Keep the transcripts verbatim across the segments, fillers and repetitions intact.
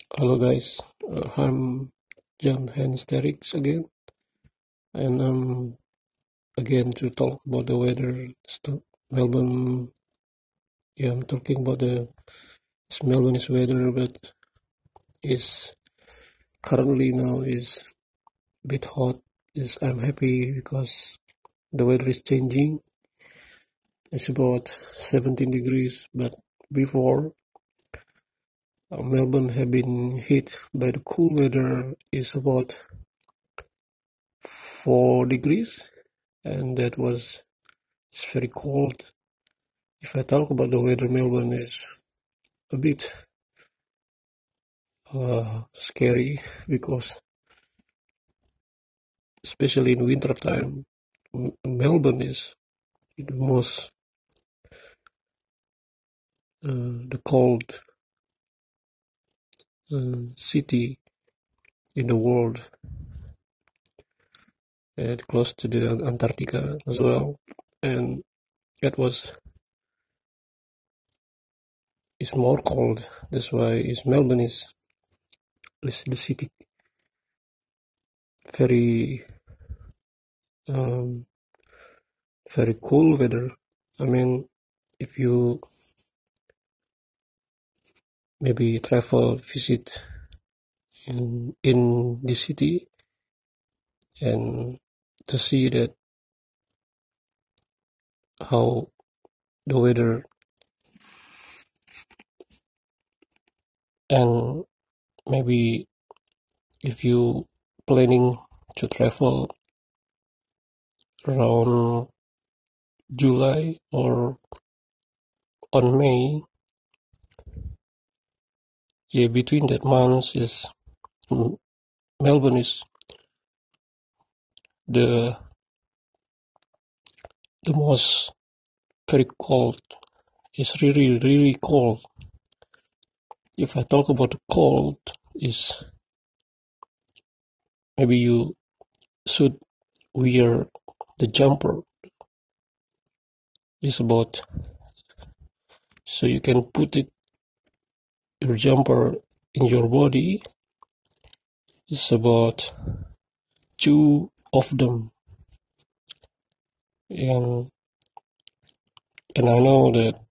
Hello guys, uh, I'm John Hensterix again, and um again to talk about the weather stuff. Melbourne, yeah, I'm talking about the it's Melbourne's weather, but it's currently now is a bit hot. Is I'm happy because the weather is changing. It's about seventeen degrees, but before uh, Melbourne had been hit by the cool weather is about four degrees, and that was it's very cold. If I talk about the weather, Melbourne is a bit uh, scary because, especially in winter time, Melbourne is the most uh, the cold uh, city in the world, and close to the Antarctica as well. And that was is more cold. That's why is Melbourne is is the city very um, very cool weather. I mean, if you maybe travel visit in in the city and to see that how the weather, and maybe if you planning to travel around July or on May, yeah, between that months is Melbourne is the the most very cold. It's really really cold. If I talk about the cold, is maybe you should wear the jumper. It's about so you can put it your jumper in your body. It's about two of them, and and I know that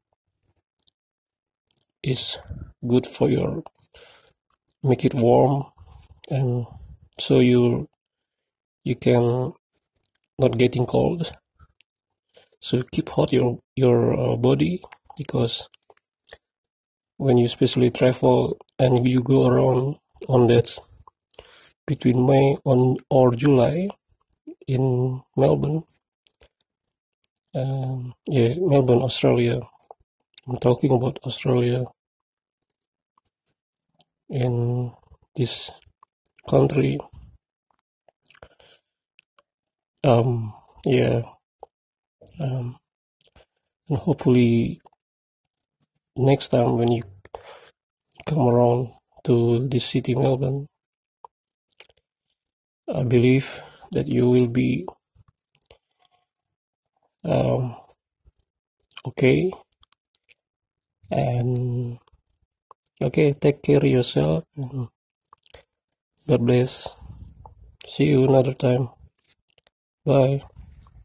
it's good for your make it warm, and so you you can not getting cold. So keep hot your your uh, body, because when you especially travel and you go around on that between May on or July in Melbourne, um, yeah, Melbourne, Australia. I'm talking about Australia. In this country, um, yeah, um, and hopefully next time when you come around to this city, Melbourne, I believe that you will be um, okay, and okay, take care of yourself, and God bless. See you another time. Bye.